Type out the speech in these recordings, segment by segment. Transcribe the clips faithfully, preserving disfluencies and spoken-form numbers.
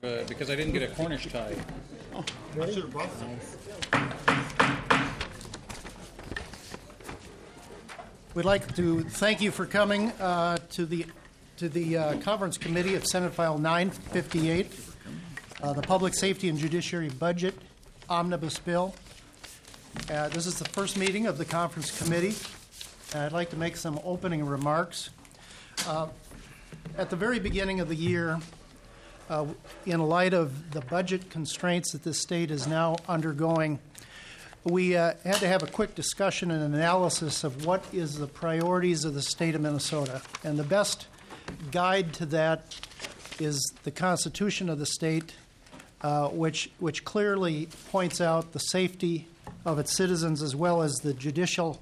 uh, because I didn't get a Cornish tie. Oh, I should have brought some. We'd like to thank you for coming uh, to the to the uh, Conference Committee of Senate File nine fifty-eight, uh, the Public Safety and Judiciary Budget Omnibus Bill. Uh, this is the first meeting of the Conference Committee, and I'd like to make some opening remarks. Uh, at the very beginning of the year, uh, in light of the budget constraints that this state is now undergoing, we uh, had to have a quick discussion and analysis of what is the priorities of the state of Minnesota. And the best guide to that is the Constitution of the state, uh, which, which clearly points out the safety of its citizens as well as the judicial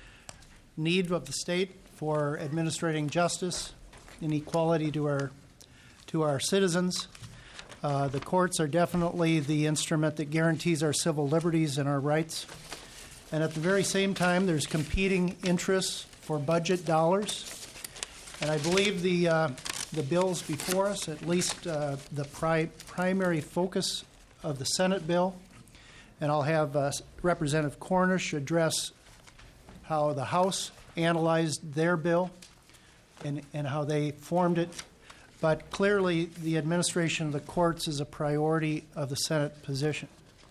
need of the state for administrating justice and equality to our, to our citizens. Uh, the courts are definitely the instrument that guarantees our civil liberties and our rights. And at the very same time, there's competing interests for budget dollars. And I believe the uh, the bills before us, at least uh, the pri- primary focus of the Senate bill, and I'll have uh, Representative Cornish address how the House analyzed their bill and, and how they formed it. But clearly, the administration of the courts is a priority of the Senate position.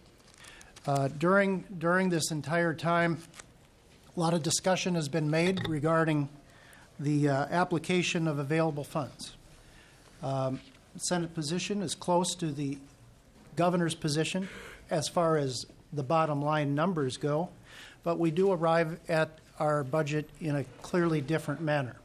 Uh, during during this entire time, a lot of discussion has been made regarding the uh, application of available funds. Um, the Senate position is close to the governor's position as far as the bottom line numbers go, but we do arrive at our budget in a clearly different manner.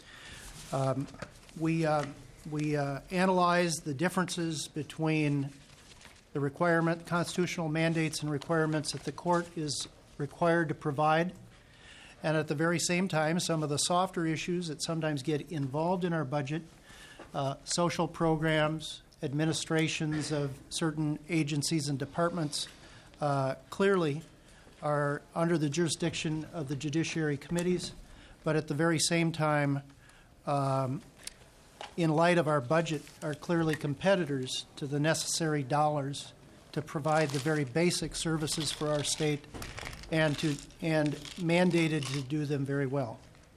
Um, we uh, We uh, analyzed the differences between the requirement, constitutional mandates and requirements that the court is required to provide, and at the very same time, some of the softer issues that sometimes get involved in our budget, uh, social programs, administrations of certain agencies and departments, uh, clearly are under the jurisdiction of the judiciary committees, but at the very same time, um, in light of our budget, are clearly competitors to the necessary dollars to provide the very basic services for our state and to and mandated to do them very well.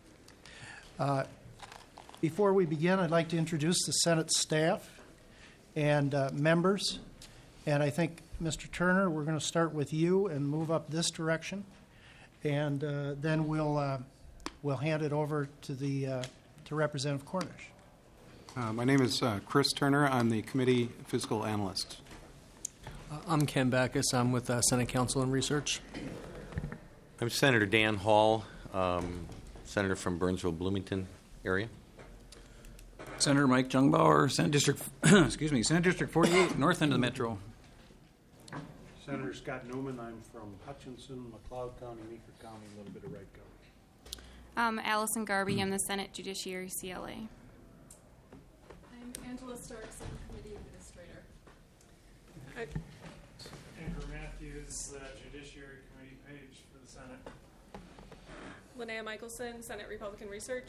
Uh, before we begin, I'd like to introduce the Senate staff and uh, members. And I think, Mister Turner, we're going to start with you and move up this direction. And uh, then we'll uh, we'll hand it over to the uh, to Representative Cornish. Uh, my name is uh, Chris Turner. I'm the committee fiscal analyst. Uh, I'm Ken Backus. I'm with uh, Senate Council and Research. I'm Senator Dan Hall, um, senator from Burnsville-Bloomington area. Senator Mike Jungbauer, Senate District, excuse me, Senate District forty-eight, north end of the metro. Senator Scott Newman. I'm from Hutchinson, McLeod County, Meeker County, a little bit of Wright County. Um, Allison Garby. I'm the Senate Judiciary C L A. Angela Starkson, Committee Administrator. Hi. Andrew Matthews, uh, Judiciary Committee page for the Senate. Linnea Michelson, Senate Republican Research.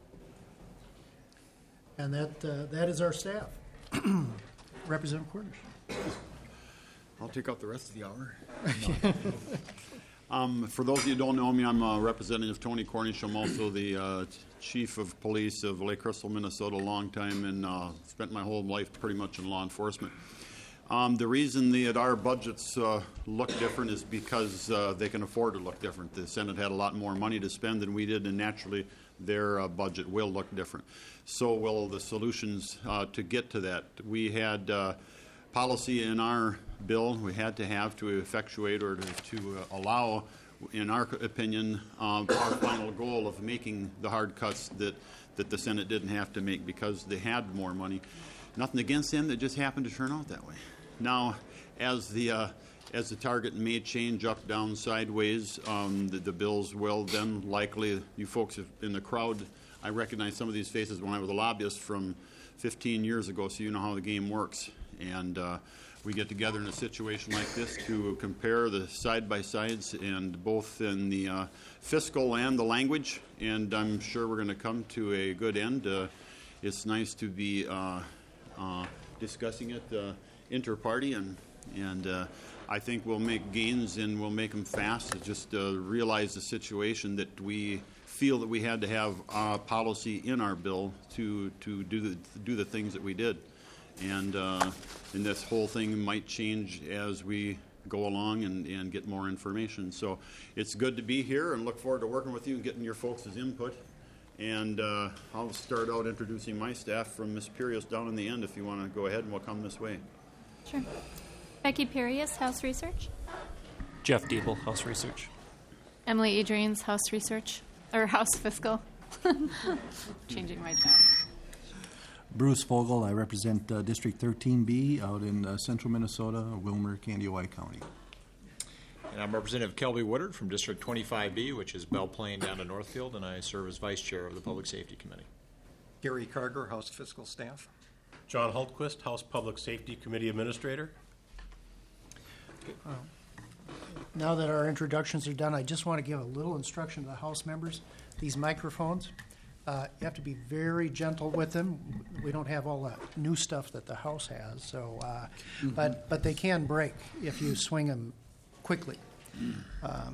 And that uh, that is our staff. Representative Cornish. I'll take up the rest of the hour. No. um, for those of you who don't know me, I'm uh, Representative Tony Cornish. I'm also the uh, Chief of Police of Lake Crystal, Minnesota, a long time, and uh, spent my whole life pretty much in law enforcement. Um, the reason that our budgets uh, look different is because uh, they can afford to look different. The Senate had a lot more money to spend than we did, and naturally their uh, budget will look different. So will the solutions uh, to get to that. We had uh, policy in our bill we had to have to effectuate or to, to uh, allow, in our opinion, uh, our final goal of making the hard cuts that, that the Senate didn't have to make because they had more money. Nothing against them, they just happened to turn out that way. Now, as the uh, as the target may change up, down, sideways, um, the, the bills will then likely, you folks in the crowd, I recognize some of these faces when I was a lobbyist from fifteen years ago, so you know how the game works. And uh, we get together in a situation like this to compare the side-by-sides, and both in the uh, fiscal and the language, and I'm sure we're going to come to a good end. Uh, it's nice to be uh, uh, discussing it uh, inter-party, and, and uh, I think we'll make gains and we'll make them fast. Just uh, realize the situation that we feel that we had to have uh, policy in our bill to, to do, the, to do the things that we did. And, uh, and this whole thing might change as we go along and, and get more information. So it's good to be here and look forward to working with you and getting your folks' input. And uh, I'll start out introducing my staff from Miz Pirius down in the end if you want to go ahead, and we'll come this way. Sure. Becky Pirius, House Research. Jeff Diebel, House Research. Emily Adrians, House Research, or House Fiscal. Changing my tab. Bruce Vogel, I represent uh, District thirteen B out in uh, central Minnesota, Wilmer, Candioi County. And I'm Representative Kelby Woodard from District twenty-five B, which is Belle Plaine down to Northfield, and I serve as Vice Chair of the Public Safety Committee. Gary Carger, House Fiscal Staff. John Hultquist, House Public Safety Committee Administrator. Uh, now that our introductions are done, I just want to give a little instruction to the House members. These microphones, uh, you have to be very gentle with them. We don't have all that new stuff that the House has, so uh, mm-hmm. but but they can break if you swing them quickly. Um,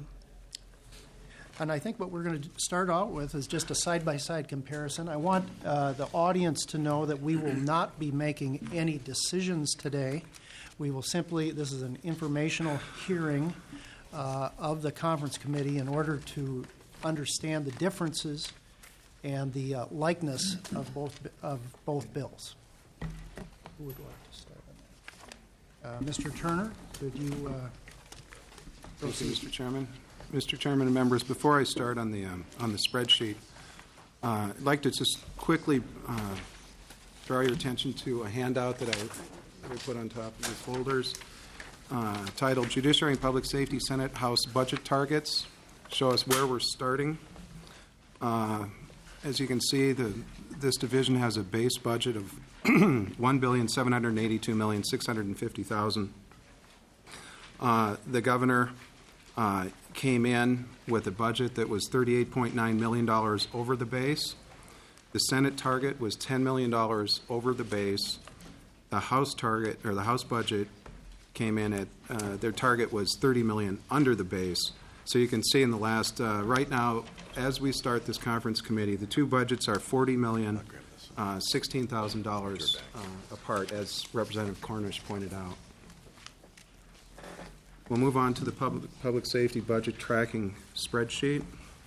and I think what we're going to start out with is just a side-by-side comparison. I want uh, the audience to know that we will not be making any decisions today. We will simply, this is an informational hearing uh, of the conference committee in order to understand the differences and the uh, likeness of both of both bills. Who would like to start on that? Uh, Mister Turner, could you uh, Thank you, Mister Chairman. Mister Chairman and members, before I start on the um, on the spreadsheet, uh, I'd like to just quickly uh, draw your attention to a handout that I, that I put on top of your folders uh, titled Judiciary and Public Safety Senate House Budget Targets. Show us where we're starting. Uh, as you can see, the, this division has a base budget of one billion seven hundred eighty-two million six hundred fifty thousand dollars. Uh, the governor uh, came in with a budget that was thirty-eight point nine million dollars over the base. The Senate target was ten million dollars over the base. The House target, or the House budget, came in at, uh, their target was thirty million dollars under the base. So you can see in the last, uh, right now, as we start this conference committee, the two budgets are forty million dollars, uh, sixteen thousand dollars uh, apart, as Representative Cornish pointed out. We'll move on to the public, public safety budget tracking spreadsheet.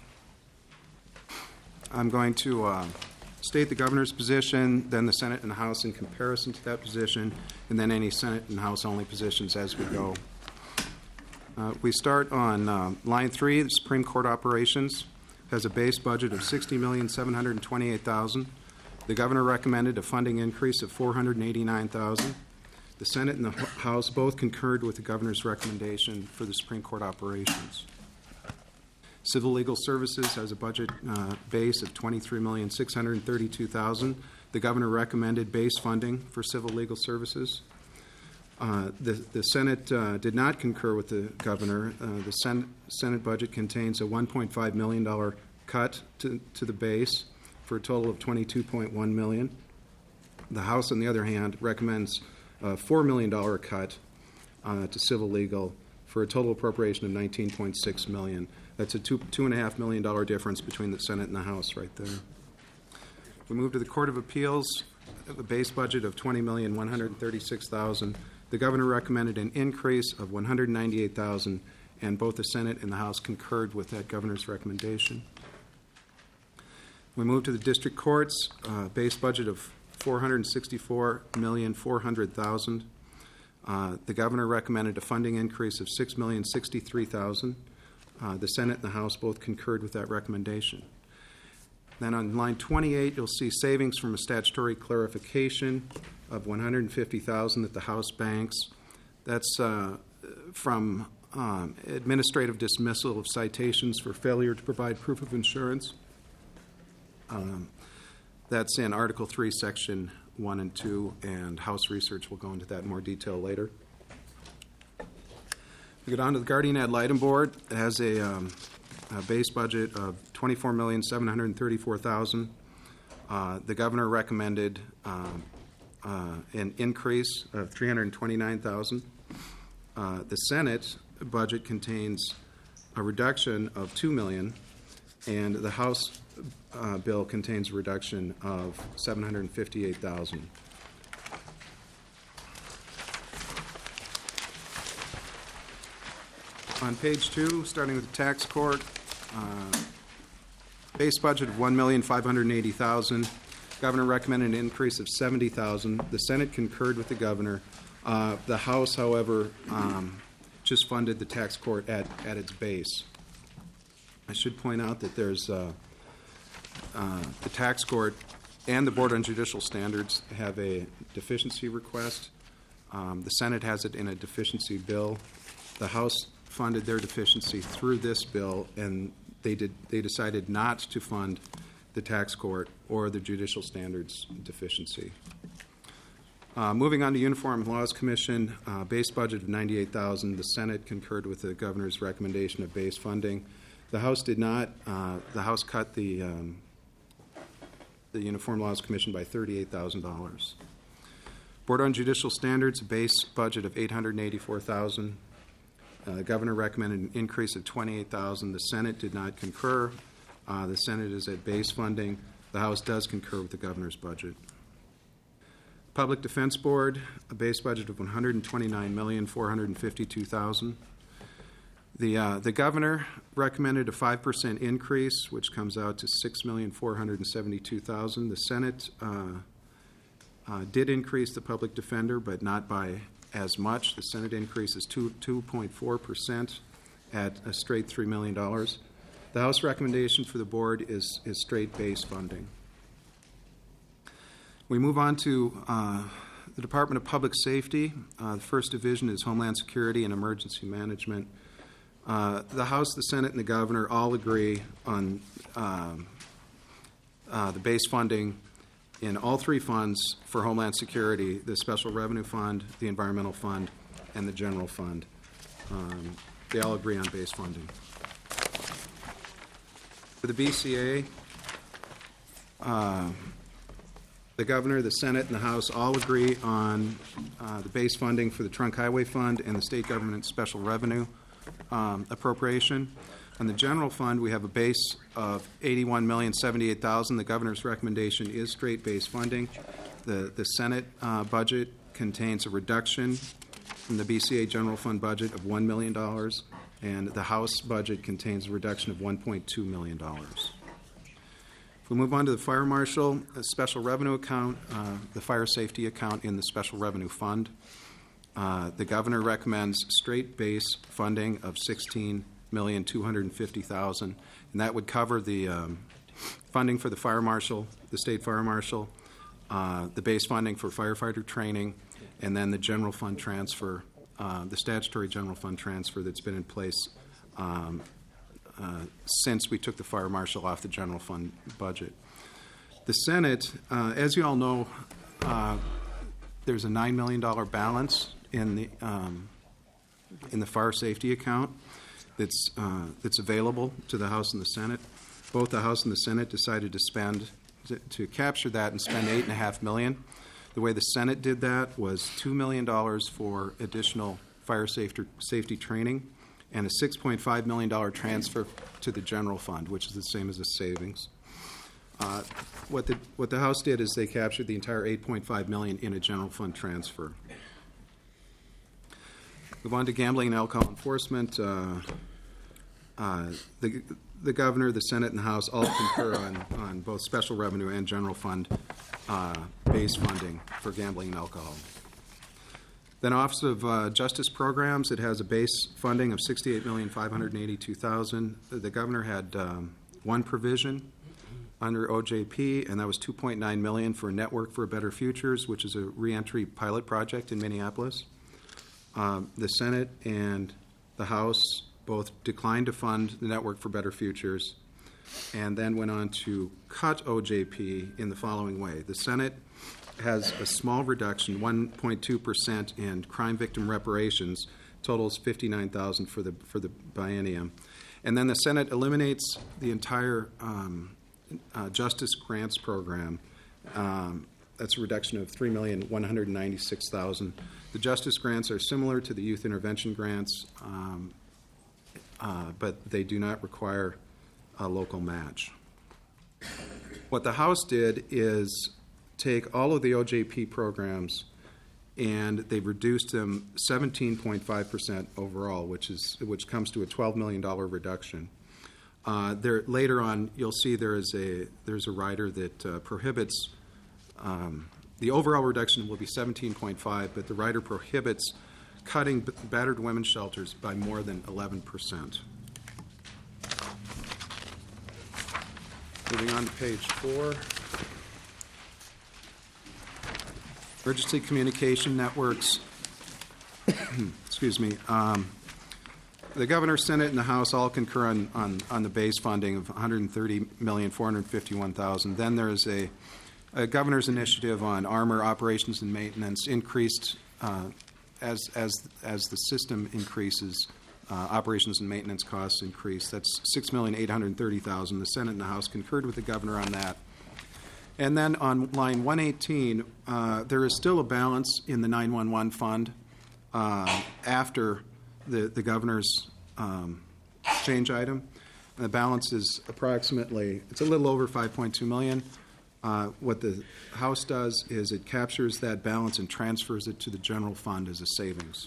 I'm going to uh, state the governor's position, then the Senate and the House in comparison to that position, and then any Senate and House only positions as we go. Uh, we start on uh, line three. The Supreme Court Operations has a base budget of sixty million seven hundred twenty-eight thousand dollars. The governor recommended a funding increase of four hundred eighty-nine thousand dollars. The Senate and the House both concurred with the governor's recommendation for the Supreme Court Operations. Civil Legal Services has a budget uh, base of twenty-three million six hundred thirty-two thousand dollars. The governor recommended base funding for Civil Legal Services. Uh, the, the Senate uh, did not concur with the governor. Uh, the Senate, Senate budget contains a one point five million dollars cut to, to the base for a total of twenty-two point one million dollars. The House, on the other hand, recommends a four million dollars cut uh, to civil legal for a total appropriation of nineteen point six million dollars. That's a two, two and a half million dollar difference between the Senate and the House right there. We move to the Court of Appeals, a base budget of twenty million one hundred thirty-six thousand dollars. The governor recommended an increase of one hundred ninety-eight thousand dollars, and both the Senate and the House concurred with that governor's recommendation. We move to the district courts, uh, base budget of four hundred sixty-four million four hundred thousand dollars. Uh, the governor recommended a funding increase of six million sixty-three thousand dollars. Uh, the Senate and the House both concurred with that recommendation. Then on line twenty-eight, you'll see savings from a statutory clarification of one hundred fifty thousand dollars that the House banks. That's uh, from um, administrative dismissal of citations for failure to provide proof of insurance. Um, that's in Article three, Section one and two, and House Research will go into that in more detail later. We go down to the Guardian Ad Litem Board. It has a, um, a base budget of twenty-four million seven hundred thirty-four thousand dollars. Uh, the governor recommended um, uh, an increase of three hundred twenty-nine thousand dollars. Uh, the Senate budget contains a reduction of two million dollars, and the House uh, bill contains a reduction of seven hundred fifty-eight thousand dollars. On page two, starting with the tax court, uh, base budget of one million five hundred eighty thousand dollars. Governor recommended an increase of seventy thousand dollars. The Senate concurred with the governor. Uh, the House, however, um, just funded the tax court at, at its base. I should point out that there's uh, uh, the tax court and the Board on Judicial Standards have a deficiency request. Um, the Senate has it in a deficiency bill. The House funded their deficiency through this bill, and they did they decided not to fund the tax court or the Judicial Standards deficiency. Uh, moving on to Uniform Laws Commission, uh, base budget of ninety-eight thousand dollars. The Senate concurred with the governor's recommendation of base funding. The House did not. Uh, the House cut the um, the Uniform Laws Commission by thirty-eight thousand dollars. Board on Judicial Standards, a base budget of eight hundred eighty-four thousand dollars. Uh, the governor recommended an increase of twenty-eight thousand dollars. The Senate did not concur. Uh, the Senate is at base funding. The House does concur with the governor's budget. Public Defense Board, a base budget of one hundred twenty-nine million four hundred fifty-two thousand dollars. The, uh, the governor recommended a five percent increase, which comes out to six million four hundred seventy-two thousand dollars. The Senate uh, uh, did increase the public defender, but not by as much. The Senate increase is two point four percent at a straight three million dollars. The House recommendation for the board is, is straight base funding. We move on to uh, the Department of Public Safety. Uh, the first division is Homeland Security and Emergency Management. Uh, the House, the Senate, and the governor all agree on um, uh, the base funding in all three funds for Homeland Security, the Special Revenue Fund, the Environmental Fund, and the General Fund. Um, they all agree on base funding. For the B C A, uh, the governor, the Senate, and the House all agree on uh, the base funding for the Trunk Highway Fund and the state government special revenue um, appropriation. On the general fund, we have a base of eighty-one million seventy-eight thousand dollars. The governor's recommendation is straight base funding. The, the Senate uh, budget contains a reduction in the B C A general fund budget of one million dollars, and the House budget contains a reduction of one point two million dollars. If we move on to the fire marshal, a special revenue account, uh, the fire safety account in the special revenue fund, uh, the governor recommends straight base funding of sixteen million two hundred fifty thousand dollars, and that would cover the um, funding for the fire marshal, the state fire marshal, uh, the base funding for firefighter training, and then the general fund transfer, uh, the statutory general fund transfer that's been in place um, uh, since we took the fire marshal off the general fund budget. The Senate, uh, as you all know, uh, there's a nine million dollars balance in the um, in the fire safety account that's uh, that's available to the House and the Senate. Both the House and the Senate decided to spend to, to capture that and spend eight and a half million. The way the Senate did that was two million dollars for additional fire safety safety training, and a six point five million dollars transfer to the general fund, which is the same as the savings. Uh, what the what the House did is they captured the entire eight point five million dollars in a general fund transfer. Move on to gambling and alcohol enforcement. Uh, uh, the the governor, the Senate, and the House all concur on, on both special revenue and general fund uh, base funding for gambling and alcohol. Then Office of uh, Justice Programs, it has a base funding of sixty-eight million five hundred eighty-two thousand dollars. The governor had um, one provision under O J P, and that was two point nine million dollars for Network for Better Futures, which is a reentry pilot project in Minneapolis. Um, the Senate and the House both declined to fund the Network for Better Futures, and then went on to cut O J P in the following way. The Senate has a small reduction, one point two percent in crime victim reparations, totals fifty-nine thousand dollars for the for the biennium. And then the Senate eliminates the entire um, uh, Justice Grants program, um, that's a reduction of three million one hundred ninety-six thousand dollars. The justice grants are similar to the youth intervention grants, um, uh, but they do not require a local match. What the House did is take all of the O J P programs and they've reduced them seventeen point five percent overall, which is which comes to a twelve million dollars reduction. Uh, there, later on, you'll see there is a there's a rider that uh, prohibits um, the overall reduction will be seventeen point five, but the rider prohibits cutting b- battered women's shelters by more than eleven percent. Moving on to page four. Emergency communication networks. Excuse me. Um, the Governor, Senate, and the House all concur on, on, on the base funding of one hundred thirty million four hundred fifty-one thousand dollars. Then there is a, a Governor's initiative on armor operations and maintenance increased uh, as as as the system increases. Uh, operations and maintenance costs increase. That's six million eight hundred thirty thousand dollars. The Senate and the House concurred with the Governor on that. And then on line one eighteen, uh, there is still a balance in the nine one one fund uh, after the, the Governor's um, change item. And the balance is approximately, it's a little over five point two million dollars. Uh, what the House does is it captures that balance and transfers it to the general fund as a savings.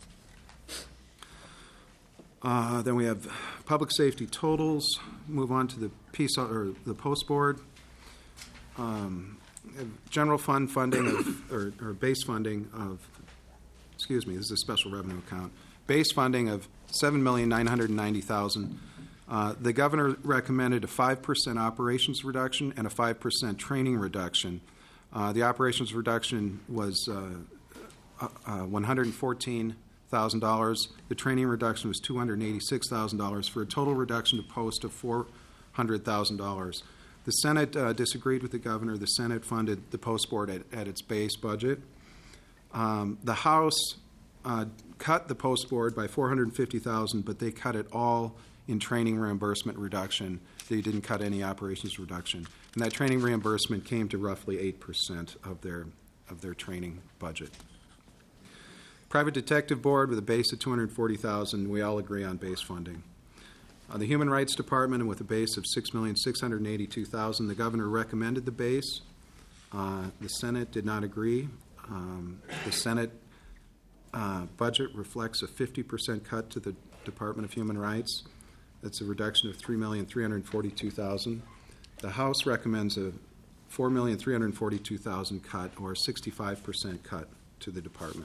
Uh, then we have public safety totals. Move on to the piece or the post board. Um, general fund funding of, or, or base funding of, excuse me, this is a special revenue account. Base funding of seven million nine hundred ninety thousand dollars. Uh, the Governor recommended a five percent operations reduction and a five percent training reduction. Uh, the operations reduction was uh, uh, one hundred fourteen thousand dollars. The training reduction was two hundred eighty-six thousand dollars for a total reduction to post of four hundred thousand dollars. The Senate uh, disagreed with the Governor. The Senate funded the post board at, at its base budget. Um, the House uh, cut the post board by four hundred fifty thousand dollars, but they cut it all in training reimbursement reduction. They didn't cut any operations reduction. And that training reimbursement came to roughly eight percent of their, of their training budget. Private Detective Board with a base of two hundred forty thousand dollars, we all agree on base funding. Uh, the Human Rights Department, with a base of six million six hundred eighty-two thousand dollars, the Governor recommended the base. Uh, the Senate did not agree. Um, the Senate uh, budget reflects a fifty percent cut to the Department of Human Rights. That's a reduction of three million three hundred forty-two thousand dollars. The House recommends a four million three hundred forty-two thousand dollars cut, or a sixty-five percent cut to the department.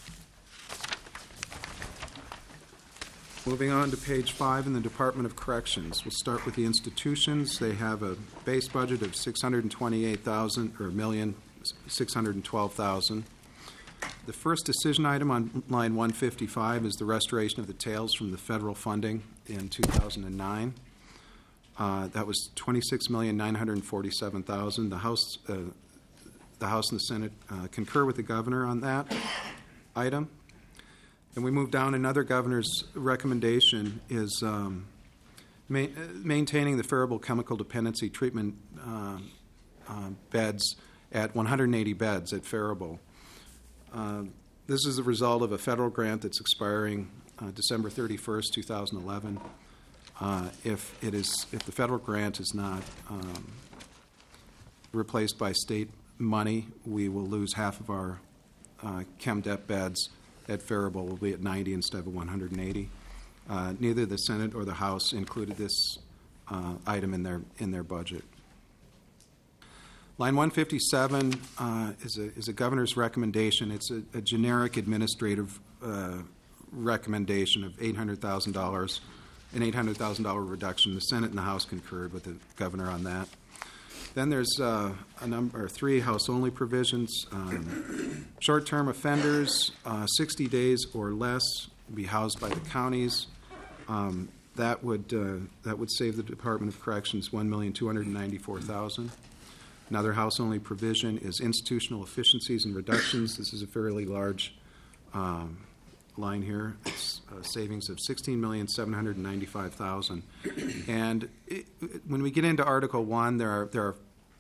Moving on to page five in the Department of Corrections. We'll start with the institutions. They have a base budget of six hundred twenty-eight thousand dollars, or million six hundred twelve thousand dollars. The first decision item on line one fifty-five is the restoration of the tails from the federal funding in two thousand nine. Uh, that was twenty-six million nine hundred forty-seven thousand dollars. The House, uh, the House and the Senate uh, concur with the Governor on that item. And we move down. Another Governor's recommendation is um, ma- maintaining the Faribault chemical dependency treatment uh, uh, beds at one hundred eighty beds at Faribault. Uh, this is the result of a federal grant that's expiring uh, December thirty-first, two thousand eleven. Uh, if it is, if the federal grant is not um, replaced by state money, we will lose half of our uh, ChemDep beds at Faribault. Will be at ninety instead of one hundred eighty. Uh, neither the Senate or the House included this uh, item in their in their budget. Line one fifty-seven uh, is a is a Governor's recommendation. It's a, a generic administrative uh, recommendation of eight hundred thousand dollars, an eight hundred thousand dollar reduction. The Senate and the House concurred with the Governor on that. Then there's uh, a number, or three House-only provisions. Um, short-term offenders, uh, sixty days or less, be housed by the counties. Um, that would uh, that would save the Department of Corrections one million two hundred ninety-four thousand dollars. Another House-only provision is institutional efficiencies and reductions. This is a fairly large um, line here. It's a savings of sixteen million seven hundred ninety-five thousand dollars. And it, when we get into Article One, there are there are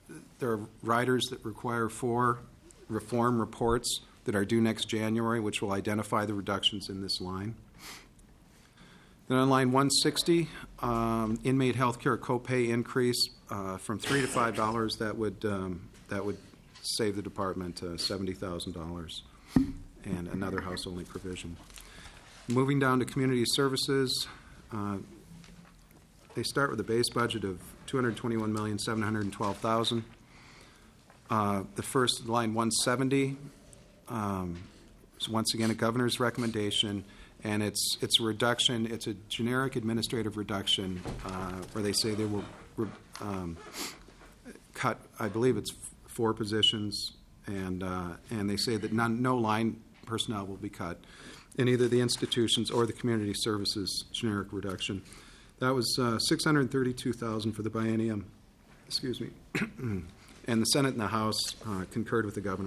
there are riders that require four reform reports that are due next January, which will identify the reductions in this line. Then on line one sixty, um, inmate health care copay increase uh, from three to five dollars. That would um, that would save the department uh, seventy thousand dollars, and another house-only provision. Moving down to community services, uh, they start with a base budget of two hundred twenty-one million seven hundred twelve thousand. Uh, the first line one seventy um, is once again a governor's recommendation. And it's it's a reduction. It's a generic administrative reduction, uh, where they say they will re, um, cut. I believe it's four positions, and uh, and they say that none, no line personnel will be cut in either the institutions or the community services generic reduction. That was uh, six hundred thirty-two thousand for the biennium. Excuse me. And the Senate and the House uh, concurred with the governor.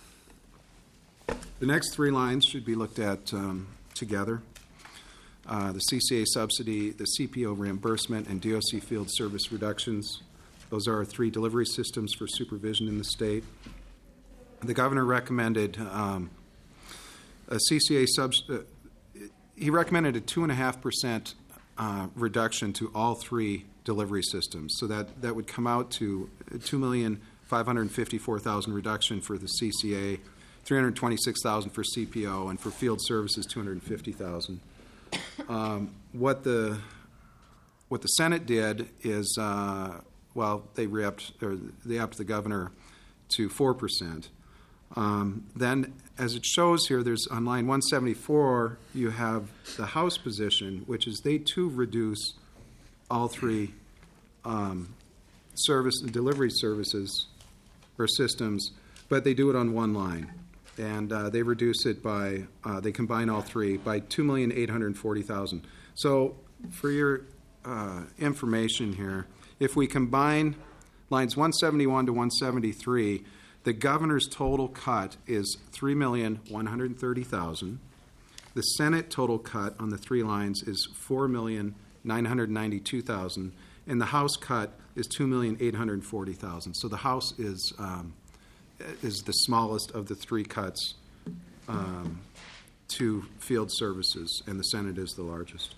The next three lines should be looked at Um, together. Uh, the C C A subsidy, the C P O reimbursement, and D O C field service reductions. Those are our three delivery systems for supervision in the state. The governor recommended um, a C C A sub. Uh, he recommended a two and a half percent uh, reduction to all three delivery systems. So that that would come out to two million five hundred fifty-four thousand reduction for the C C A. three hundred twenty-six thousand dollars for C P O, and for field services, two hundred fifty thousand dollars. Um, what the what the Senate did is, uh, well, they re-upped, or they upped the governor to four percent. Um, then, as it shows here, there's on line one seventy-four, you have the House position, which is they too reduce all three um, service and delivery services or systems, but they do it on one line. And uh, they reduce it by, uh, they combine all three by two million eight hundred forty thousand dollars. So for your uh, information here, if we combine lines one seventy-one to one seventy-three, the governor's total cut is three million one hundred thirty thousand dollars. The Senate total cut on the three lines is four million nine hundred ninety-two thousand dollars. And the House cut is two million eight hundred forty thousand dollars. So the House is... Um, is the smallest of the three cuts um, to field services, and the Senate is the largest.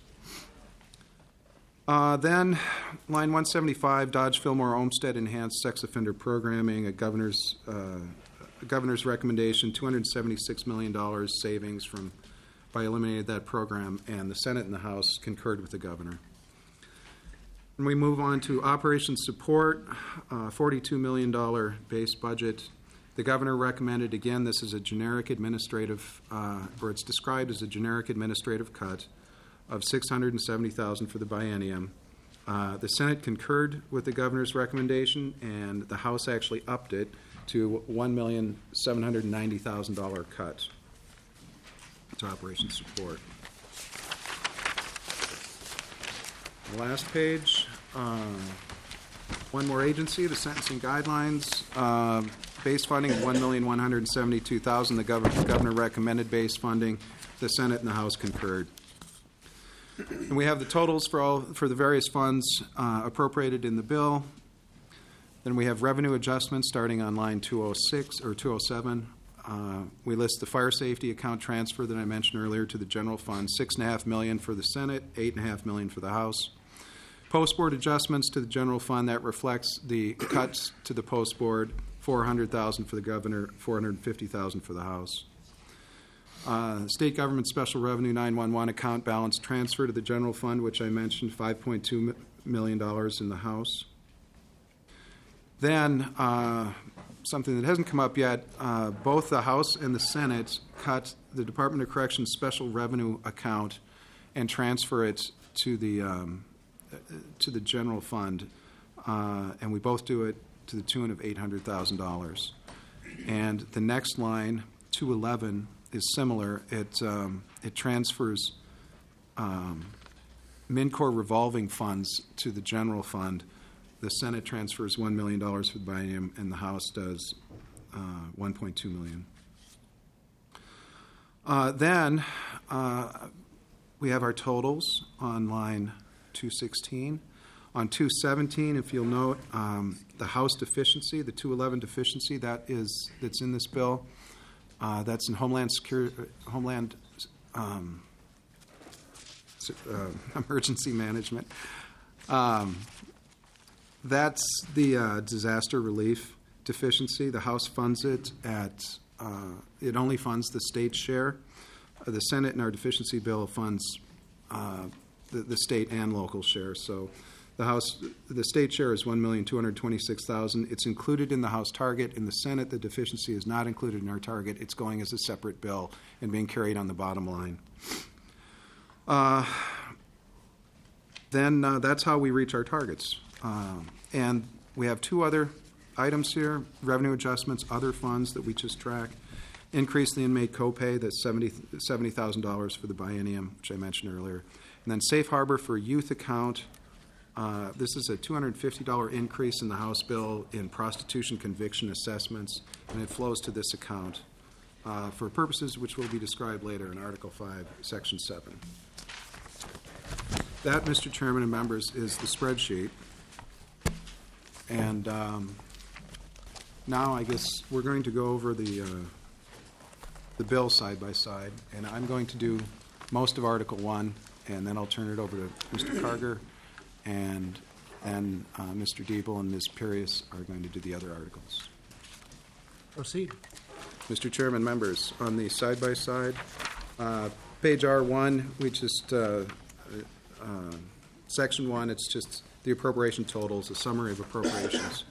Uh, then, line one seventy-five, Dodge Fillmore Olmsted Enhanced Sex Offender Programming, a governor's uh, a governor's recommendation, two hundred seventy-six million dollars savings from by eliminating that program, and the Senate and the House concurred with the governor. And we move on to operations support, uh, forty-two million dollars base budget. The governor recommended, again, this is a generic administrative, uh, or it's described as a generic administrative cut of six hundred seventy thousand dollars for the biennium. Uh, the Senate concurred with the governor's recommendation, and the House actually upped it to one million seven hundred ninety thousand dollars cut to operations support. The last page, uh, one more agency, the sentencing guidelines. Uh, Base funding of one million one hundred seventy-two thousand dollars. The governor, the governor recommended base funding. The Senate and the House concurred. And we have the totals for all for the various funds uh, appropriated in the bill. Then we have revenue adjustments starting on line two oh six or two oh seven. Uh, we list the fire safety account transfer that I mentioned earlier to the general fund, six and a half million for the Senate, eight and a half million for the House. Post board adjustments to the general fund, that reflects the cuts to the post board. four hundred thousand dollars for the governor, four hundred fifty thousand dollars for the House. Uh, state government special revenue nine one one account balance transfer to the general fund, which I mentioned, five point two million dollars in the House. Then, uh, something that hasn't come up yet, uh, both the House and the Senate cut the Department of Corrections special revenue account and transfer it to the, um, to the general fund, uh, and we both do it to the tune of eight hundred thousand dollars. And the next line, two eleven, is similar. It, um, it transfers um, MnCOR revolving funds to the general fund. The Senate transfers one million dollars for the biennium, and the House does uh, one point two million dollars. Uh, then uh, we have our totals on line two sixteen. On two seventeen, if you'll note, um, the House deficiency, the two eleven deficiency, that is, that's in this bill, uh, that's in Homeland Security, Homeland um, uh, Emergency Management. Um, that's the uh, disaster relief deficiency. The House funds it at, uh, it only funds the state share. Uh, the Senate in our deficiency bill funds uh, the, the state and local share. So the House, the state share is one million two hundred twenty-six thousand dollars. It's included in the House target. In the Senate, the deficiency is not included in our target. It's going as a separate bill and being carried on the bottom line. Uh, then uh, that's how we reach our targets. Uh, and we have two other items here, revenue adjustments, other funds that we just track. Increase the inmate copay, that's seventy thousand dollars for the biennium, which I mentioned earlier. And then safe harbor for youth account. Uh, this is a two hundred fifty dollars increase in the House bill in prostitution conviction assessments, and it flows to this account uh, for purposes which will be described later in Article five, Section seven. That, Mister Chairman and members, is the spreadsheet. And um, now I guess we're going to go over the uh, the bill side by side, and I'm going to do most of Article one, and then I'll turn it over to Mister Carger, and then uh, Mister Diebel and Miz Pirius are going to do the other articles. Proceed. Mister Chairman, members, on the side by side, uh, page R one, we just uh, uh, section one, it's just the appropriation totals, a summary of appropriations.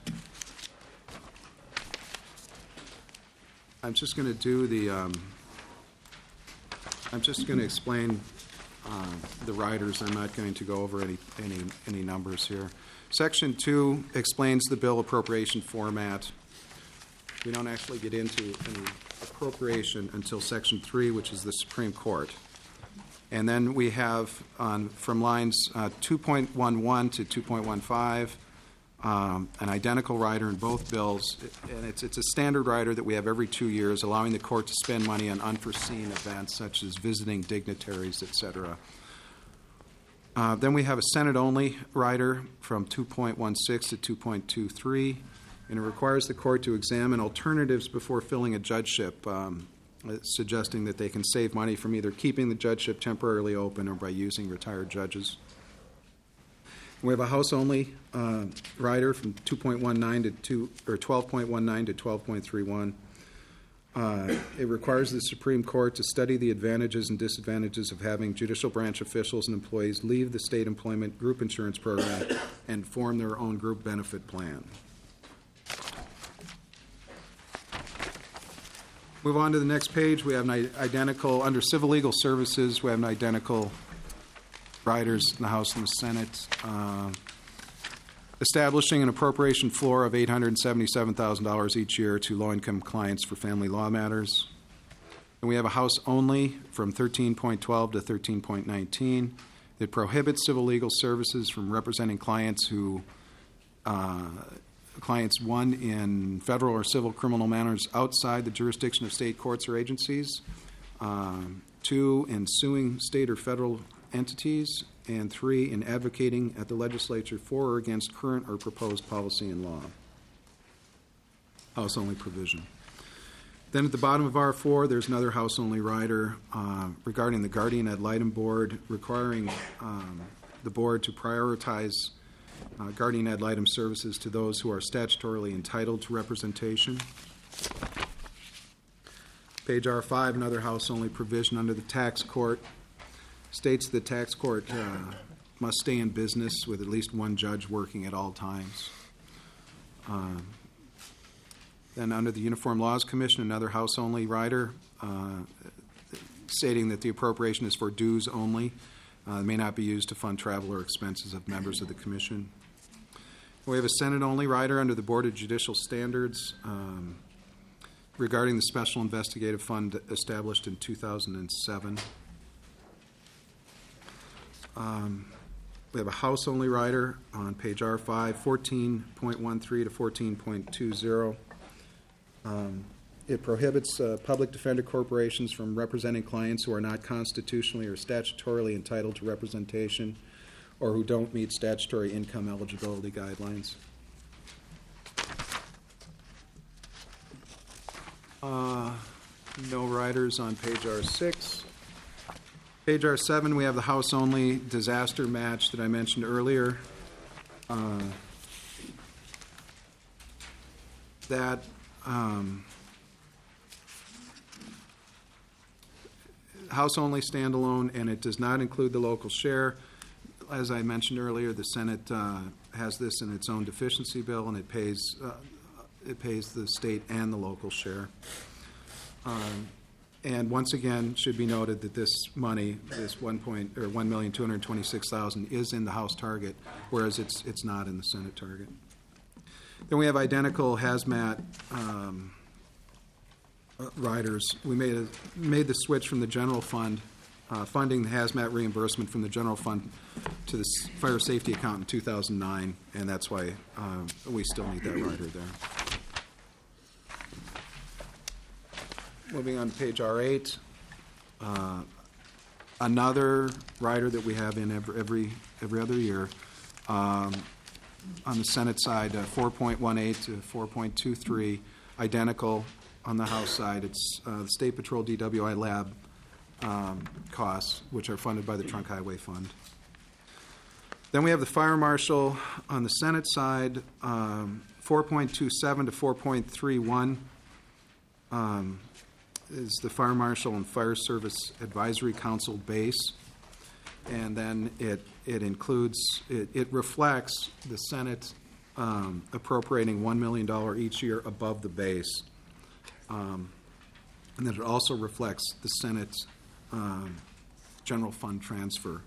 I'm just going to do the, um, I'm just going to explain uh, the riders. I'm not going to go over any, any, any numbers here. Section two explains the bill appropriation format. We don't actually get into any appropriation until section three, which is the Supreme Court. And then we have on from lines uh, two point one one to two point one five, um, an identical rider in both bills. And it's, it's a standard rider that we have every two years, allowing the court to spend money on unforeseen events such as visiting dignitaries, et cetera. Uh, then we have a Senate-only rider from two point one six to two point two three, and it requires the court to examine alternatives before filling a judgeship, um, suggesting that they can save money from either keeping the judgeship temporarily open or by using retired judges. We have a House-only uh, rider from two point one nine to two or twelve point one nine to twelve point three one. Uh, it requires the Supreme Court to study the advantages and disadvantages of having judicial branch officials and employees leave the state employment group insurance program and form their own group benefit plan. Move on to the next page. We have an identical, under civil legal services, we have an identical riders in the House and the Senate. Uh, establishing an appropriation floor of eight hundred seventy-seven thousand dollars each year to low-income clients for family law matters. And we have a House only from thirteen point twelve to thirteen point nineteen that prohibits civil legal services from representing clients who uh, clients, one, in federal or civil criminal matters outside the jurisdiction of state courts or agencies, um, two, in suing state or federal entities, and three, in advocating at the legislature for or against current or proposed policy and law. House-only provision. Then at the bottom of R four, there's another House-only rider uh, regarding the Guardian Ad Litem Board, requiring um, the board to prioritize Uh, Guardian Ad Litem services to those who are statutorily entitled to representation. Page R five, another House-only provision under the tax court, states the tax court uh, must stay in business with at least one judge working at all times. Uh, then under the Uniform Laws Commission, another House-only rider uh, stating that the appropriation is for dues only. Uh, may not be used to fund travel or expenses of members of the Commission. We have a Senate-only rider under the Board of Judicial Standards um, regarding the Special Investigative Fund established in two thousand seven. Um, we have a House-only rider on page R five, fourteen point one three to fourteen point two zero. Um, It prohibits uh, public defender corporations from representing clients who are not constitutionally or statutorily entitled to representation or who don't meet statutory income eligibility guidelines. Uh, no riders on page R six. Page R seven, we have the house-only disaster match that I mentioned earlier. Uh, that um, house-only standalone, and it does not include the local share. As I mentioned earlier, the Senate uh, has this in its own deficiency bill, and it pays uh, it pays the state and the local share. Um, And once again, should be noted that this money, this one point or one million two hundred twenty-six thousand, is in the House target, whereas it's it's not in the Senate target. Then we have identical hazmat um, uh, riders. We made a, made the switch from the general fund, uh, funding the hazmat reimbursement from the general fund to the fire safety account in two thousand nine, and that's why uh, we still need that rider there. Moving on to page R eight, uh, another rider that we have in every every, every other year. Um, on the Senate side, uh, four point one eight to four point two three, identical on the House side. It's uh, the State Patrol D W I lab um, costs, which are funded by the Trunk Highway Fund. Then we have the Fire Marshal on the Senate side, um, four point two seven to four point three one. Um, is the Fire Marshal and Fire Service Advisory Council base, and then it it includes it, it reflects the Senate um, appropriating one million dollars each year above the base, um, and then it also reflects the Senate um, general fund transfer.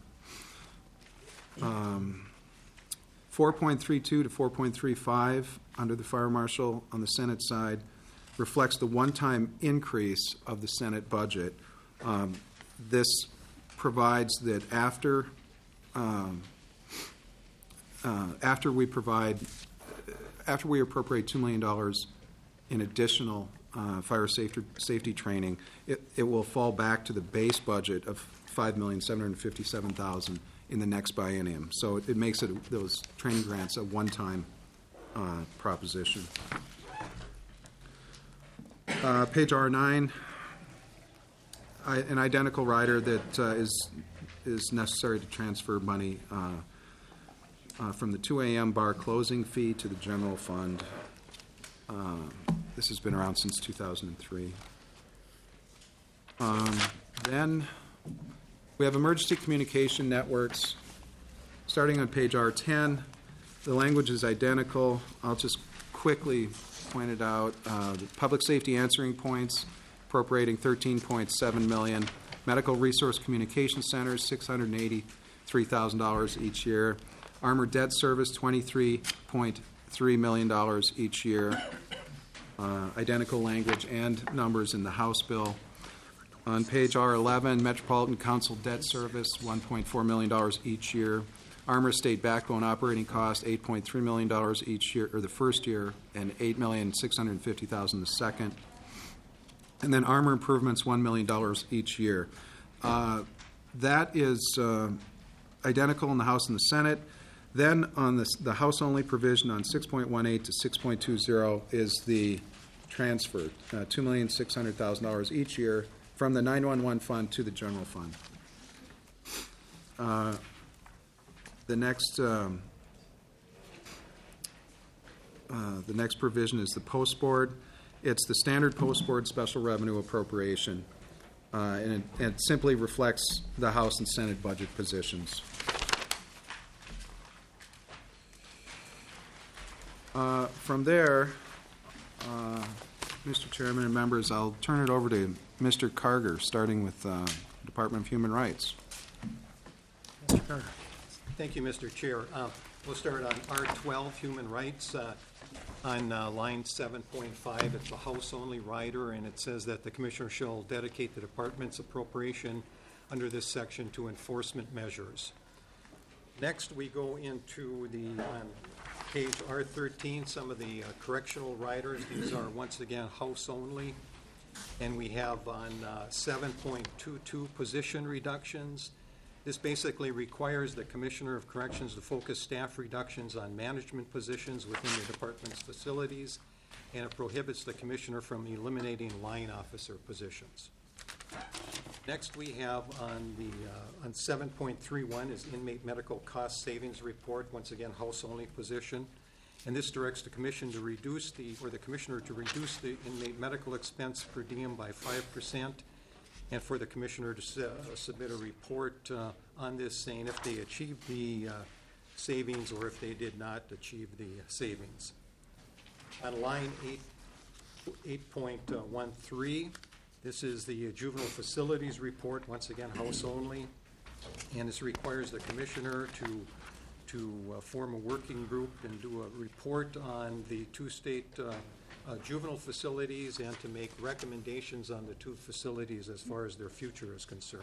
Um, four point three two to four point three five under the Fire Marshal on the Senate side reflects the one-time increase of the Senate budget. Um, this provides that after um, uh, after we provide after we appropriate two million dollars in additional uh, fire safety safety training, it, it will fall back to the base budget of five million seven hundred fifty-seven thousand in the next biennium. So it, it makes it those training grants a one-time uh, proposition. Uh, page R nine, I, an identical rider that uh, is is necessary to transfer money uh, uh, from the two a.m. bar closing fee to the general fund. Uh, this has been around since two thousand three. Um, then we have emergency communication networks. Starting on page R ten, the language is identical. I'll just quickly pointed out uh, the public safety answering points appropriating thirteen point seven million dollars, medical resource communication centers six hundred eighty-three thousand dollars each year, armored debt service twenty-three point three million dollars each year, uh, identical language and numbers in the House bill. On page R eleven, Metropolitan Council debt service one point four million dollars each year, Armor State backbone operating cost eight point three million dollars each year, or the first year, and eight million six hundred fifty thousand dollars the second. And then armor improvements, one million dollars each year. Uh, that is uh, identical in the House and the Senate. Then on the, the House-only provision on six point one eight to six point two zero is the transfer, uh, two million six hundred thousand dollars each year from the nine one one fund to the general fund. Uh, The next, um, uh, the next provision is the post board. It's the standard post board special revenue appropriation, uh, and, it, and it simply reflects the House and Senate budget positions. Uh, from there, uh, Mister Chairman and members, I'll turn it over to Mister Carger, starting with uh, Department of Human Rights. Mister Carger. Thank you, Mister Chair. Uh, we'll start on R twelve, Human Rights. Uh, on uh, line seven point five, it's a House-only rider, and it says that the Commissioner shall dedicate the Department's appropriation under this section to enforcement measures. Next, we go into the, on page R thirteen, some of the uh, correctional riders. These are, once again, House-only. And we have on uh, seven point two two position reductions, This basically requires the Commissioner of Corrections to focus staff reductions on management positions within the department's facilities, and it prohibits the Commissioner from eliminating line officer positions. Next, we have on the, uh, on seven point three one is inmate medical cost savings report, once again, house-only position. And this directs the commission to reduce the, or the commissioner to reduce the inmate medical expense per diem by five percent, and for the commissioner to su- uh, submit a report uh, on this saying if they achieved the uh, savings or if they did not achieve the savings. On line eight, eight point one three, this is the juvenile facilities report, once again, house only. And this requires the commissioner to, to uh, form a working group and do a report on the two state uh, uh, juvenile facilities and to make recommendations on the two facilities as far as their future is concerned.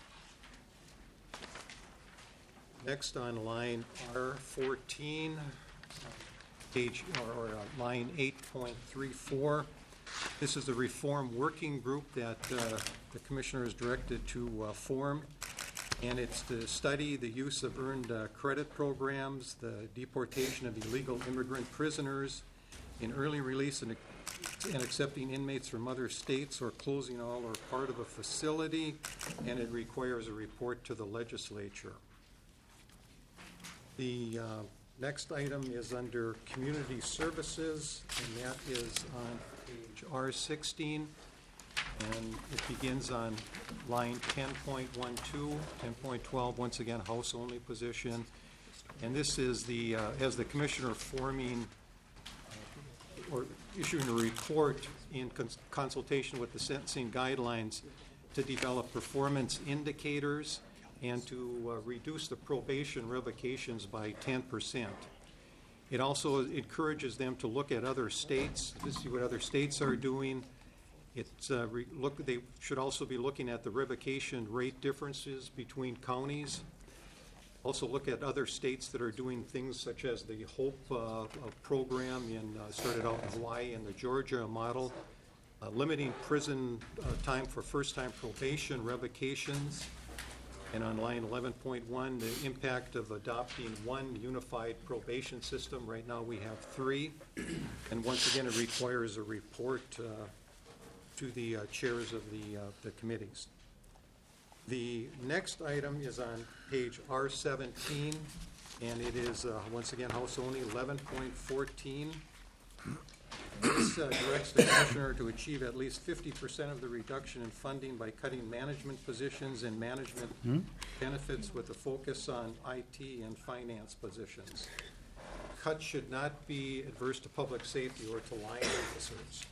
Next on line R fourteen, page, or, or uh, line eight point three four. This is the reform working group that uh, the commissioner is directed to uh, form, and it's to study the use of earned uh, credit programs, the deportation of illegal immigrant prisoners, in early release and, and accepting inmates from other states, or closing all or part of a facility, and it requires a report to the legislature. The uh, next item is under community services, and that is on page R sixteen, and it begins on line ten point one two, ten point twelve, once again, house-only position. And this is the, uh, as the commissioner forming uh, or issuing a report in cons- consultation with the sentencing guidelines to develop performance indicators and to uh, reduce the probation revocations by ten percent. It also encourages them to look at other states, to see what other states are doing. It's, uh, re- look, they should also be looking at the revocation rate differences between counties. Also look at other states that are doing things such as the HOPE uh, uh, program in, uh, started out in Hawaii, and the Georgia model, uh, limiting prison uh, time for first-time probation revocations. And on line eleven point one, the impact of adopting one unified probation system. Right now we have three. And once again, it requires a report uh, to the uh, chairs of the, uh, the committees. The next item is on page R seventeen, and it is, uh, once again, House only, eleven point fourteen. This uh, directs the commissioner to achieve at least fifty percent of the reduction in funding by cutting management positions and management Hmm? benefits with a focus on I T and finance positions. Cuts should not be adverse to public safety or to line officers.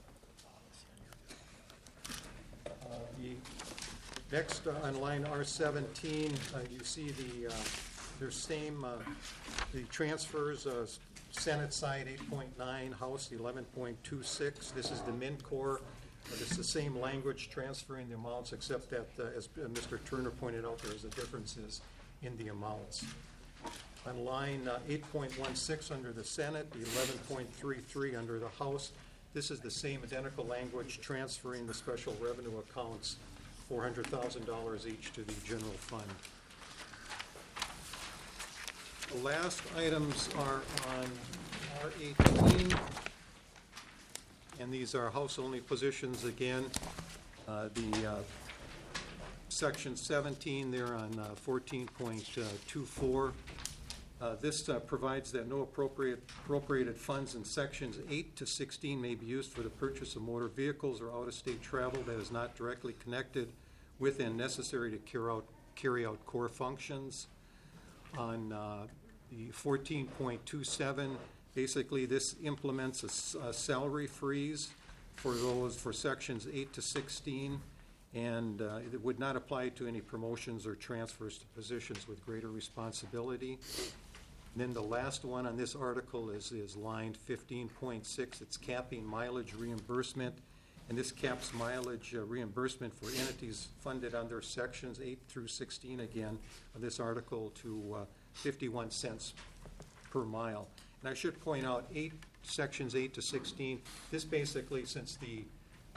Uh, the next, uh, on line R seventeen, uh, you see the, uh, their same, uh, the transfers, uh, Senate side eight point nine, House eleven point two six. This is the MinCor. But it's the same language transferring the amounts, except that, uh, as Mister Turner pointed out, there's a differences in the amounts. On line uh, eight point one six under the Senate, eleven point three three under the House, this is the same identical language transferring the special revenue accounts, four hundred thousand dollars each to the general fund. The last items are on R eighteen, and these are House-only positions again. Uh, The uh, section seventeen there on uh, fourteen point two four. Uh, This uh, provides that no appropriate appropriated funds in sections eight to sixteen may be used for the purchase of motor vehicles or out-of-state travel that is not directly connected with and necessary to carry out, carry out core functions. On uh, the fourteen point two seven, basically this implements a s- a salary freeze for those, for sections eight to sixteen, and uh, it would not apply to any promotions or transfers to positions with greater responsibility. And then the last one on this article is, is line fifteen point six. It's capping mileage reimbursement, and this caps mileage uh, reimbursement for entities funded under sections eight through sixteen again of this article to uh, fifty-one cents per mile. And I should point out, eight, sections eight to sixteen, this basically, since the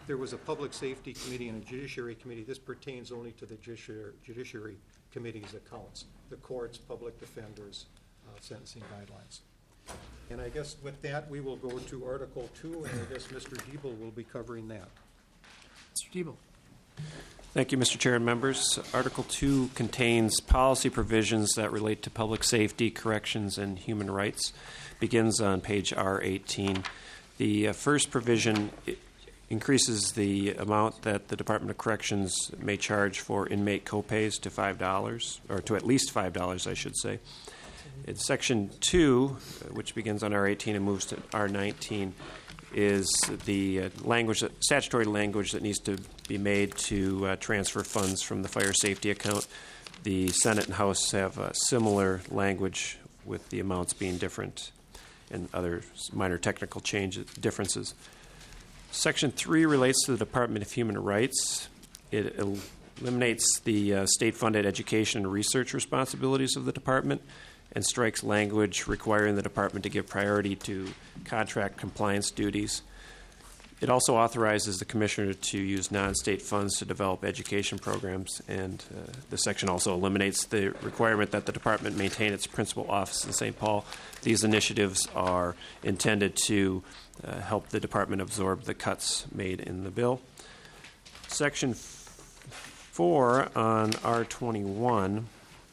there was a Public Safety Committee and a Judiciary Committee. This pertains only to the Judiciary, Judiciary Committee's accounts, the courts, public defenders, uh, sentencing guidelines. And I guess with that, we will go to Article two, and I guess Mister Diebel will be covering that. Mister Diebel. Thank you, Mister Chair and members. Article two contains policy provisions that relate to public safety, corrections, and human rights. Begins on page R eighteen. The uh, first provision increases the amount that the Department of Corrections may charge for inmate copays to five dollars, or to at least five dollars, I should say. In Section two, which begins on R eighteen and moves to R nineteen, is the uh, language, that, statutory language that needs to be made to uh, transfer funds from the fire safety account. The Senate and House have uh, similar language with the amounts being different and other minor technical changes, differences. Section three relates to the Department of Human Rights. It el- eliminates the uh, state-funded education and research responsibilities of the department and strikes language requiring the department to give priority to contract compliance duties. It also authorizes the commissioner to use non-state funds to develop education programs, and uh, the section also eliminates the requirement that the department maintain its principal office in Saint Paul. These initiatives are intended to uh, help the department absorb the cuts made in the bill. Section f- four on R twenty-one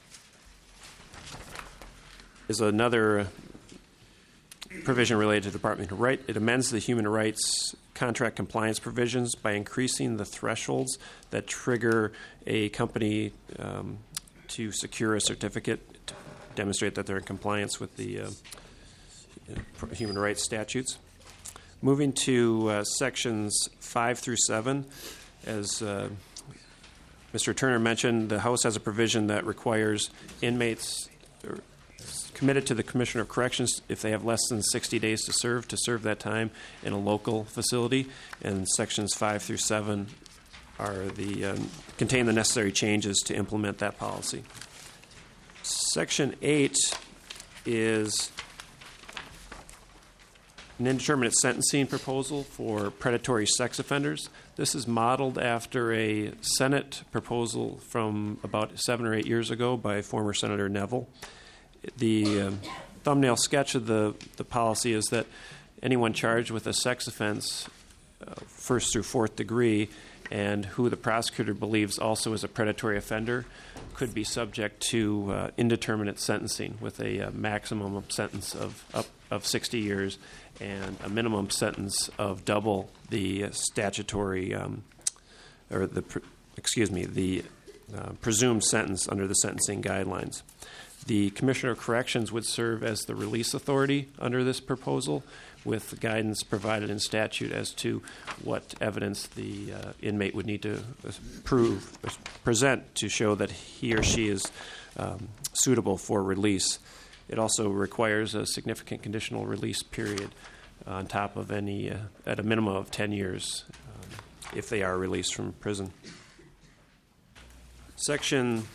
is another provision related to the Department of Right. It amends the human rights contract compliance provisions by increasing the thresholds that trigger a company um, to secure a certificate to demonstrate that they're in compliance with the uh, human rights statutes. Moving to uh, sections five through seven, as uh, Mister Turner mentioned, the House has a provision that requires inmates or committed to the Commissioner of Corrections, if they have less than sixty days to serve, to serve that time in a local facility. And sections five through seven are the um, contain the necessary changes to implement that policy. Section eight is an indeterminate sentencing proposal for predatory sex offenders. This is modeled after a Senate proposal from about seven or eight years ago by former Senator Neville. The um, thumbnail sketch of the, the policy is that anyone charged with a sex offense, uh, first through fourth degree, and who the prosecutor believes also is a predatory offender, could be subject to uh, indeterminate sentencing with a, uh maximum sentence of up of sixty years and a minimum sentence of double the statutory, um, or the, pre- excuse me, the uh, presumed sentence under the sentencing guidelines. The Commissioner of Corrections would serve as the release authority under this proposal, with guidance provided in statute as to what evidence the uh, inmate would need to prove, present to show that he or she is um, suitable for release. It also requires a significant conditional release period on top of any, uh, at a minimum of ten years, um, if they are released from prison. Section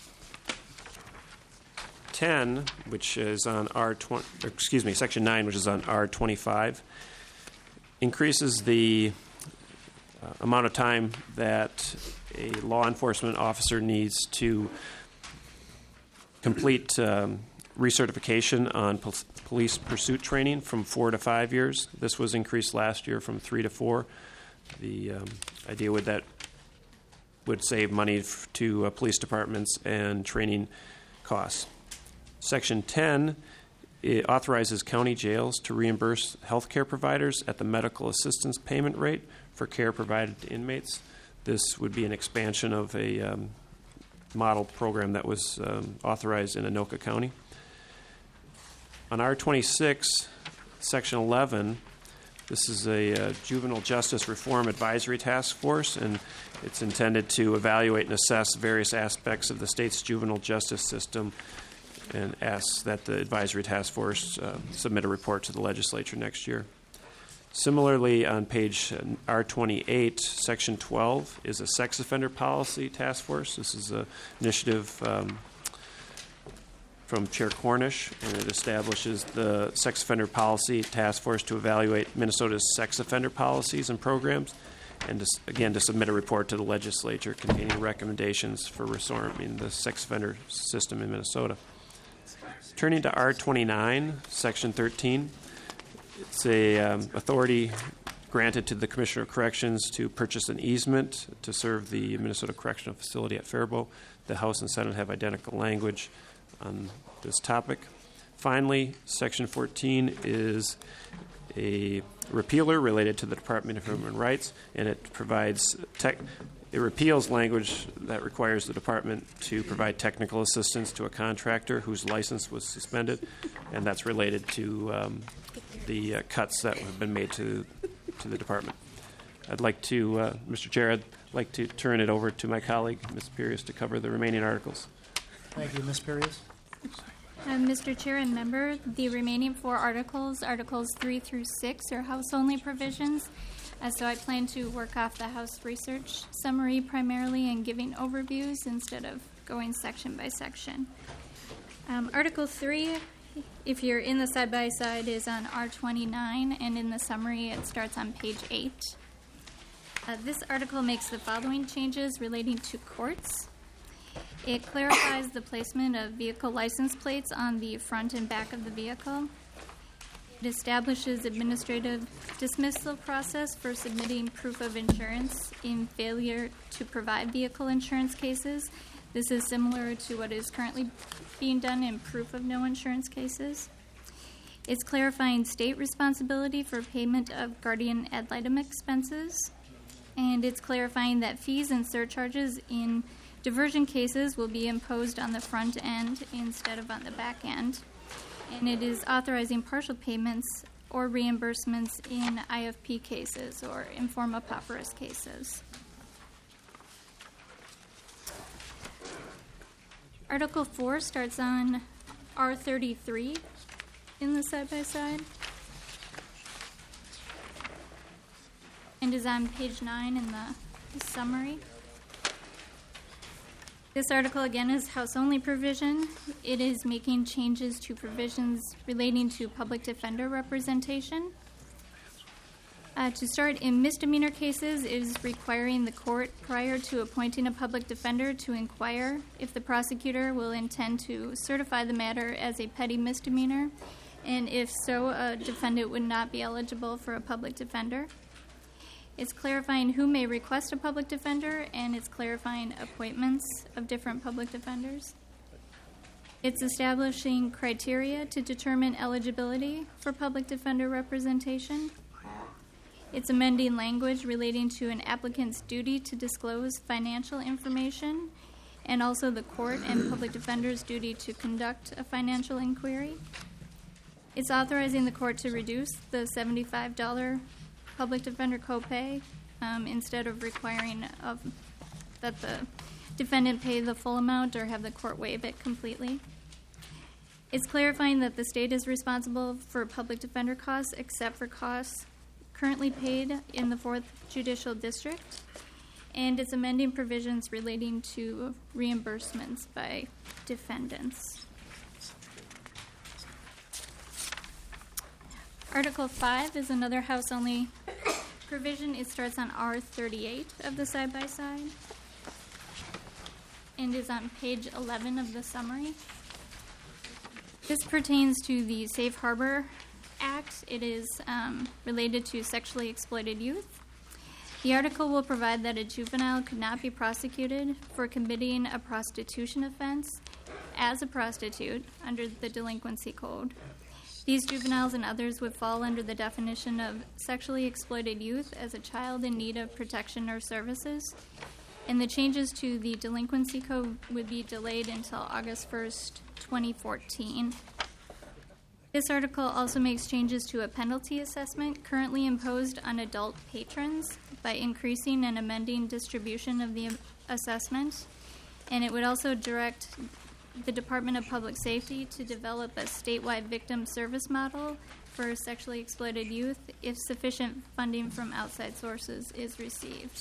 ten, which is on R twenty, excuse me, Section nine, which is on R twenty-five, increases the uh, amount of time that a law enforcement officer needs to complete um, recertification on pol- police pursuit training from four to five years. This was increased last year from three to four. The um, idea with that would save money f- to uh, police departments and training costs. Section ten, it authorizes county jails to reimburse health care providers at the medical assistance payment rate for care provided to inmates. This would be an expansion of a um, model program that was um, authorized in Anoka County. On R twenty-six, Section eleven, this is a uh, Juvenile Justice Reform Advisory Task Force, and it's intended to evaluate and assess various aspects of the state's juvenile justice system, and asks that the advisory task force uh, submit a report to the legislature next year. Similarly, on page R twenty-eight, Section twelve is a sex offender policy task force. This is an initiative um, from Chair Cornish, and it establishes the sex offender policy task force to evaluate Minnesota's sex offender policies and programs and to, s- again, to submit a report to the legislature containing recommendations for reforming the sex offender system in Minnesota. Turning to R twenty-nine, Section thirteen, it's a um, authority granted to the Commissioner of Corrections to purchase an easement to serve the Minnesota Correctional Facility at Faribault. The House and Senate have identical language on this topic. Finally, Section fourteen is a repealer related to the Department of Human Rights, and it provides tech. It repeals language that requires the department to provide technical assistance to a contractor whose license was suspended, and that's related to um, the uh, cuts that have been made to to the department. I'd like to, uh, Mister Chair, I'd like to turn it over to my colleague, Miz Pirius, to cover the remaining articles. Thank you, Miz Pirius. Uh, Mister Chair and member, the remaining four articles, Articles three through six, are House-only provisions. Uh, so I plan to work off the House research summary primarily and giving overviews instead of going section by section. Um, Article three, if you're in the side-by-side, is on R twenty-nine, and in the summary it starts on page eight. Uh, this article makes the following changes relating to courts. It clarifies the placement of vehicle license plates on the front and back of the vehicle. It establishes administrative dismissal process for submitting proof of insurance in failure to provide vehicle insurance cases. This is similar to what is currently being done in proof of no insurance cases. It's clarifying state responsibility for payment of guardian ad litem expenses. And it's clarifying that fees and surcharges in diversion cases will be imposed on the front end instead of on the back end. And it is authorizing partial payments or reimbursements in I F P cases or informa pauperis cases. Article four starts on R thirty-three in the side-by-side and is on page nine in the summary. This article, again, is House-only provision. It is making changes to provisions relating to public defender representation. Uh, to start, in misdemeanor cases, it is requiring the court, prior to appointing a public defender, to inquire if the prosecutor will intend to certify the matter as a petty misdemeanor, and if so, a defendant would not be eligible for a public defender. It's clarifying who may request a public defender, and it's clarifying appointments of different public defenders. It's establishing criteria to determine eligibility for public defender representation. It's amending language relating to an applicant's duty to disclose financial information, and also the court and public defender's duty to conduct a financial inquiry. It's authorizing the court to reduce the seventy-five dollars public defender copay um, instead of requiring of, that the defendant pay the full amount or have the court waive it completely. It's clarifying that the state is responsible for public defender costs except for costs currently paid in the fourth Judicial District. And it's amending provisions relating to reimbursements by defendants. Article five is another House-only provision. It starts on R thirty-eight of the side-by-side and is on page eleven of the summary. This pertains to the Safe Harbor Act. It is um, related to sexually exploited youth. The article will provide that a juvenile could not be prosecuted for committing a prostitution offense as a prostitute under the delinquency code. These juveniles and others would fall under the definition of sexually exploited youth as a child in need of protection or services. And the changes to the delinquency code would be delayed until August first, twenty fourteen. This article also makes changes to a penalty assessment currently imposed on adult patrons by increasing and amending distribution of the assessment. And it would also direct the Department of Public Safety to develop a statewide victim service model for sexually exploited youth if sufficient funding from outside sources is received.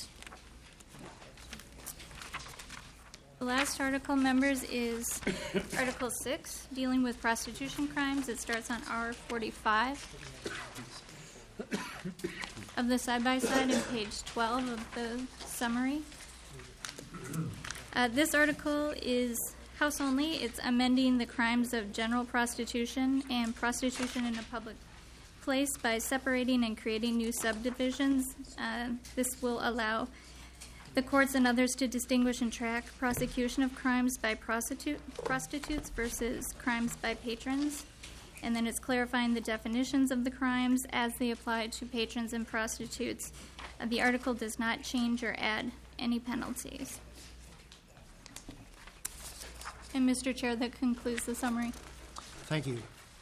The last article, members, is Article six, dealing with prostitution crimes. It starts on R forty-five. of the side-by-side in page twelve of the summary. Uh, this article is House only. It's amending the crimes of general prostitution and prostitution in a public place by separating and creating new subdivisions. Uh, this will allow the courts and others to distinguish and track prosecution of crimes by prostitute, prostitutes versus crimes by patrons. And then it's clarifying the definitions of the crimes as they apply to patrons and prostitutes. Uh, the article does not change or add any penalties. And Mister Chair, that concludes the summary. Thank you.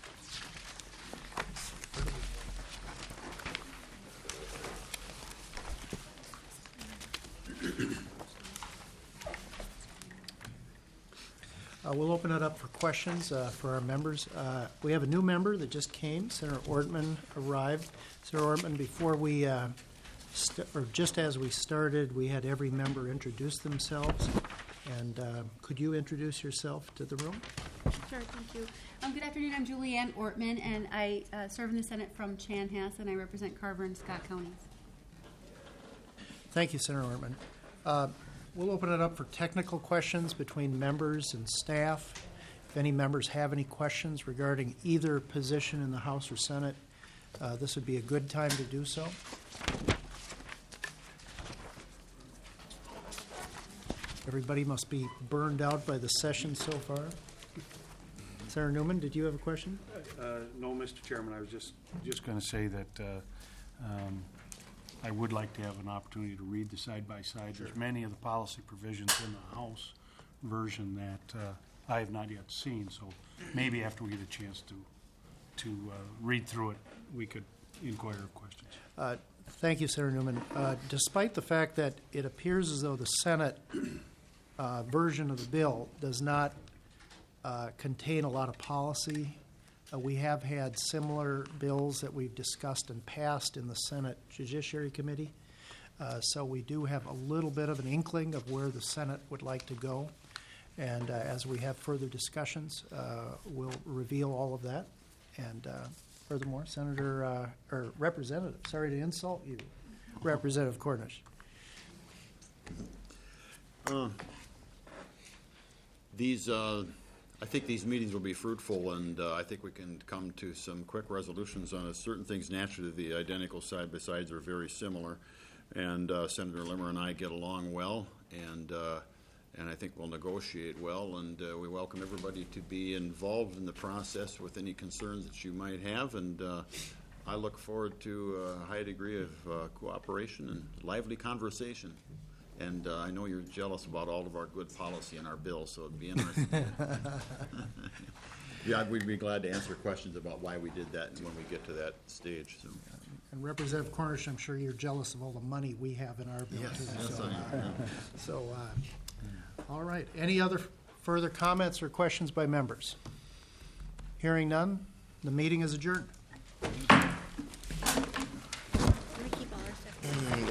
Uh, we'll open it up for questions uh, for our members. Uh, we have a new member that just came. Senator Ortman arrived. Senator Ortman, before we, uh, st- or just as we started, we had every member introduce themselves. And uh, could you introduce yourself to the room? Sure, thank you. Um, good afternoon. I'm Julianne Ortman, and I uh, serve in the Senate from Chanhassen, and I represent Carver and Scott counties. Thank you, Senator Ortman. Uh, we'll open it up for technical questions between members and staff. If any members have any questions regarding either position in the House or Senate, uh, this would be a good time to do so. Everybody must be burned out by the session so far. Senator Newman, did you have a question? Uh, no, Mister Chairman, I was just, just going to say that uh, um, I would like to have an opportunity to read the side-by-side. There's many of the policy provisions in the House version that uh, I have not yet seen, so maybe after we get a chance to, to uh, read through it, we could inquire of questions. Uh, thank you, Senator Newman. Uh, despite the fact that it appears as though the Senate uh, version of the bill does not uh, contain a lot of policy, uh, we have had similar bills that we've discussed and passed in the Senate Judiciary Committee. Uh, so we do have a little bit of an inkling of where the Senate would like to go. And uh, as we have further discussions, uh, we'll reveal all of that. And uh, furthermore, Senator, uh, or Representative, sorry to insult you, Representative Cornish. Uh, these, uh, I think these meetings will be fruitful, and uh, I think we can come to some quick resolutions on it. Certain things naturally, the identical side-by-sides are very similar, and uh, Senator Limmer and I get along well, and uh, and I think we'll negotiate well, and uh, we welcome everybody to be involved in the process with any concerns that you might have, and uh, I look forward to a high degree of uh, cooperation and lively conversation. And uh, I know you're jealous about all of our good policy in our bill, so it'd be interesting. Yeah, we'd be glad to answer questions about why we did that when we get to that stage. So. And Representative Cornish, I'm sure you're jealous of all the money we have in our bill, yes, too. Yes, so, I am. uh, so uh, all right. Any other further comments or questions by members? Hearing none, the meeting is adjourned.